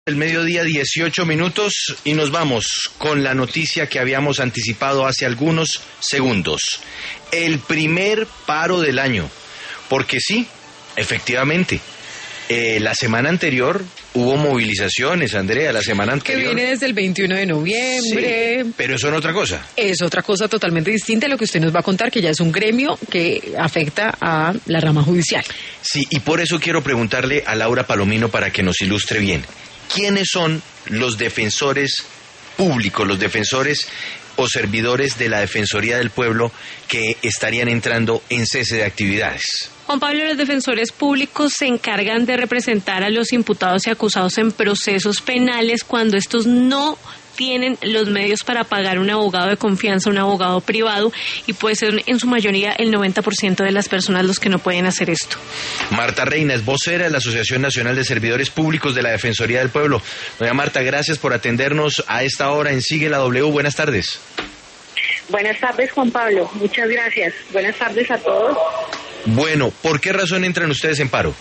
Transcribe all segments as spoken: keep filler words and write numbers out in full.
El mediodía, dieciocho minutos, y nos vamos con la noticia que habíamos anticipado hace algunos segundos. El primer paro del año, porque sí, efectivamente, eh, la semana anterior hubo movilizaciones, Andrea, la semana anterior. Que viene desde el veintiuno de noviembre. Sí, pero eso es otra cosa. Es otra cosa totalmente distinta a lo que usted nos va a contar, que ya es un gremio que afecta a la rama judicial. Sí, y por eso quiero preguntarle a Laura Palomino para que nos ilustre bien. ¿Quiénes son los defensores públicos, los defensores o servidores de la Defensoría del Pueblo que estarían entrando en cese de actividades? Juan Pablo, los defensores públicos se encargan de representar a los imputados y acusados en procesos penales cuando estos no tienen los medios para pagar un abogado de confianza, un abogado privado, y puede ser en su mayoría el noventa por ciento de las personas los que no pueden hacer esto. Marta Reina es vocera de la Asociación Nacional de Servidores Públicos de la Defensoría del Pueblo. Doña Marta, gracias por atendernos a esta hora en Sigue la W. Buenas tardes. Buenas tardes, Juan Pablo. Muchas gracias. Buenas tardes a todos. Bueno, ¿por qué razón entran ustedes en paro?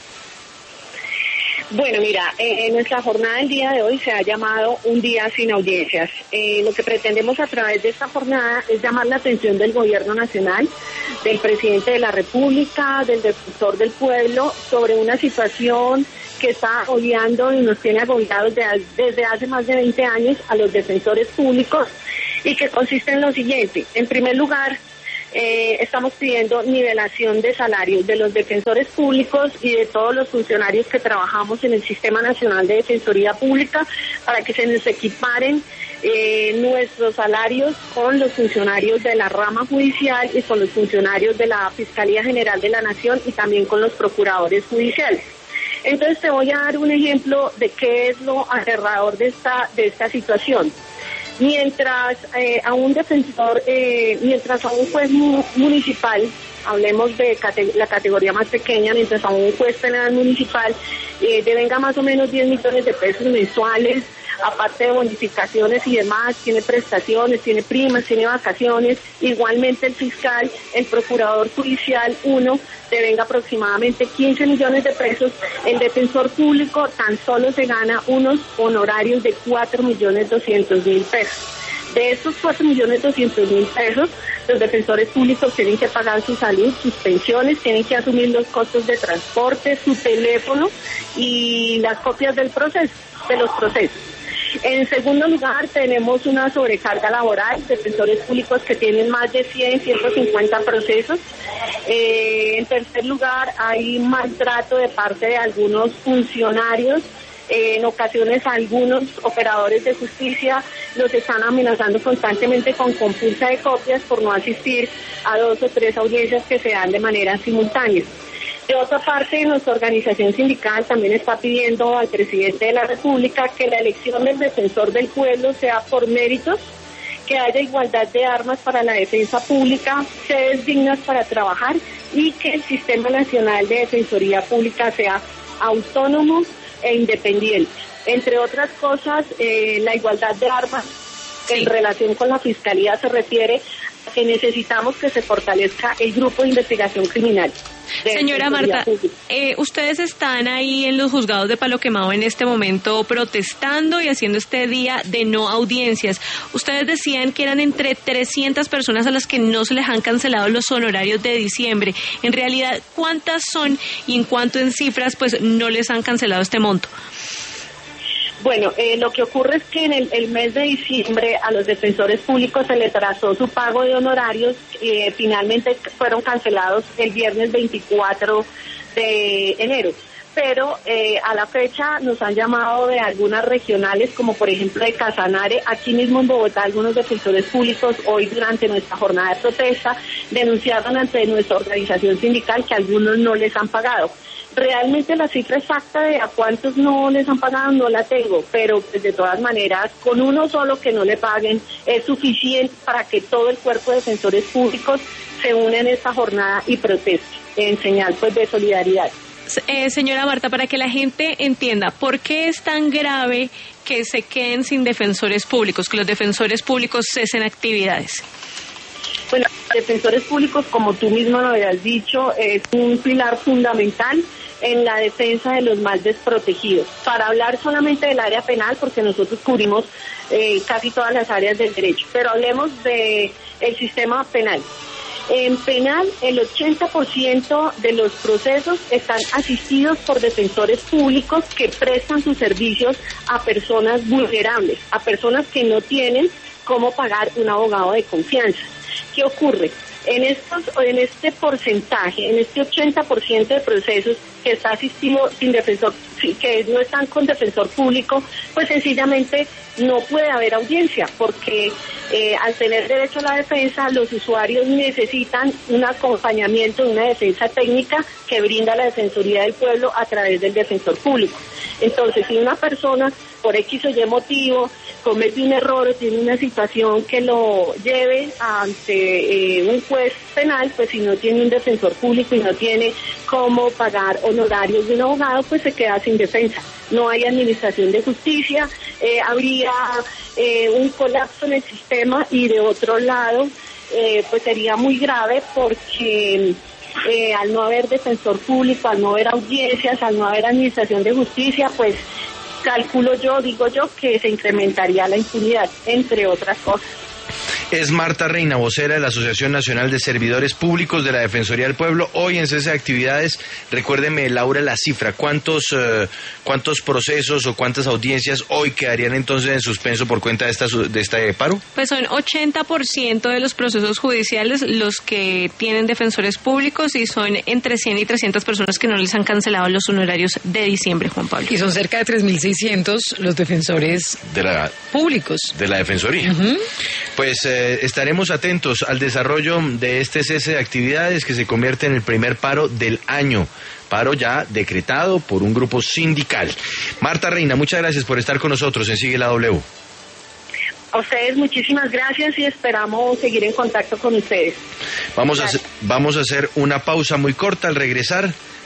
Bueno, mira, eh, en nuestra jornada del día de hoy se ha llamado un día sin audiencias. Eh, lo que pretendemos a través de esta jornada es llamar la atención del Gobierno Nacional, del Presidente de la República, del Defensor del Pueblo, sobre una situación que está agobiando y nos tiene agobiados de, desde hace más de veinte años a los defensores públicos, y que consiste en lo siguiente. En primer lugar, Eh, estamos pidiendo nivelación de salarios de los defensores públicos y de todos los funcionarios que trabajamos en el Sistema Nacional de Defensoría Pública, para que se nos equiparen eh, nuestros salarios con los funcionarios de la rama judicial y con los funcionarios de la Fiscalía General de la Nación y también con los procuradores judiciales. Entonces te voy a dar un ejemplo de qué es lo aterrador de esta, de esta situación. Mientras eh, a un defensor, eh, mientras a un juez mu- municipal, hablemos de cate- la categoría más pequeña, mientras a un juez penal municipal eh, devenga más o menos diez millones de pesos mensuales, aparte de bonificaciones y demás, tiene prestaciones, tiene primas, tiene vacaciones, igualmente el fiscal, el procurador judicial, uno, devenga aproximadamente quince millones de pesos, el defensor público tan solo se gana unos honorarios de cuatro millones doscientos mil pesos. De estos cuatro millones doscientos mil pesos, los defensores públicos tienen que pagar su salud, sus pensiones, tienen que asumir los costos de transporte, su teléfono y las copias del proceso, de los procesos. En segundo lugar, tenemos una sobrecarga laboral, defensores públicos que tienen más de cien, ciento cincuenta procesos. Eh, en tercer lugar, hay maltrato de parte de algunos funcionarios. Eh, en ocasiones algunos operadores de justicia los están amenazando constantemente con compulsa de copias por no asistir a dos o tres audiencias que se dan de manera simultánea. De otra parte, nuestra organización sindical también está pidiendo al presidente de la República que la elección del defensor del pueblo sea por méritos, que haya igualdad de armas para la defensa pública, sedes dignas para trabajar y que el Sistema Nacional de Defensoría Pública sea autónomo e independiente. Entre otras cosas, eh, la igualdad de armas sí. En relación con la Fiscalía se refiere a que necesitamos que se fortalezca el grupo de investigación criminal. Señora Marta, eh, ustedes están ahí en los juzgados de Palo Quemado en este momento protestando y haciendo este día de no audiencias. Ustedes decían que eran entre trescientas personas a las que no se les han cancelado los honorarios de diciembre. En realidad, ¿cuántas son y en cuánto en cifras pues no les han cancelado este monto? Bueno, eh, lo que ocurre es que en el, el mes de diciembre a los defensores públicos se les trazó su pago de honorarios, eh, finalmente fueron cancelados el viernes veinticuatro de enero. Pero eh, a la fecha nos han llamado de algunas regionales, como por ejemplo de Casanare, aquí mismo en Bogotá, algunos defensores públicos hoy durante nuestra jornada de protesta denunciaron ante nuestra organización sindical que algunos no les han pagado. Realmente la cifra exacta de a cuántos no les han pagado no la tengo, pero pues, de todas maneras, con uno solo que no le paguen es suficiente para que todo el cuerpo de defensores públicos se une en esta jornada y proteste en señal pues de solidaridad. Eh, señora Marta, para que la gente entienda, ¿por qué es tan grave que se queden sin defensores públicos, que los defensores públicos cesen actividades? Bueno, defensores públicos, como tú mismo lo habías dicho, es un pilar fundamental en la defensa de los más desprotegidos. Para hablar solamente del área penal, porque nosotros cubrimos eh, casi todas las áreas del derecho, pero hablemos de el sistema penal. En penal, el ochenta por ciento de los procesos están asistidos por defensores públicos que prestan sus servicios a personas vulnerables, a personas que no tienen cómo pagar un abogado de confianza. ¿Qué ocurre? En estos, en este porcentaje, en este ochenta por ciento de procesos que está asistido sin defensor, que no están con defensor público, pues sencillamente no puede haber audiencia, porque eh, al tener derecho a la defensa, los usuarios necesitan un acompañamiento, una defensa técnica que brinda la Defensoría del Pueblo a través del defensor público. Entonces, si una persona, por X o Y motivo, comete un error o tiene una situación que lo lleve ante eh, un juez penal, pues si no tiene un defensor público y no tiene cómo pagar honorarios de un abogado, pues se queda sin defensa. No hay administración de justicia, eh, habría eh, un colapso en el sistema y de otro lado, eh, pues sería muy grave porque eh, al no haber defensor público, al no haber audiencias, al no haber administración de justicia, pues calculo yo, digo yo, que se incrementaría la impunidad, entre otras cosas. Es Marta Reina, vocera de la Asociación Nacional de Servidores Públicos de la Defensoría del Pueblo. Hoy en cese de actividades, recuérdeme, Laura, la cifra. ¿Cuántos eh, cuántos procesos o cuántas audiencias hoy quedarían entonces en suspenso por cuenta de, esta, de este paro? Pues son ochenta por ciento de los procesos judiciales los que tienen defensores públicos y son entre cien y trescientas personas que no les han cancelado los honorarios de diciembre, Juan Pablo. Y son cerca de tres mil seiscientos los defensores de la, públicos. De la Defensoría. Uh-huh. Pues eh, estaremos atentos al desarrollo de este cese de actividades que se convierte en el primer paro del año. Paro ya decretado por un grupo sindical. Marta Reina, muchas gracias por estar con nosotros en Sigue la W. A ustedes muchísimas gracias y esperamos seguir en contacto con ustedes. Vamos a, vamos a hacer una pausa muy corta. Al regresar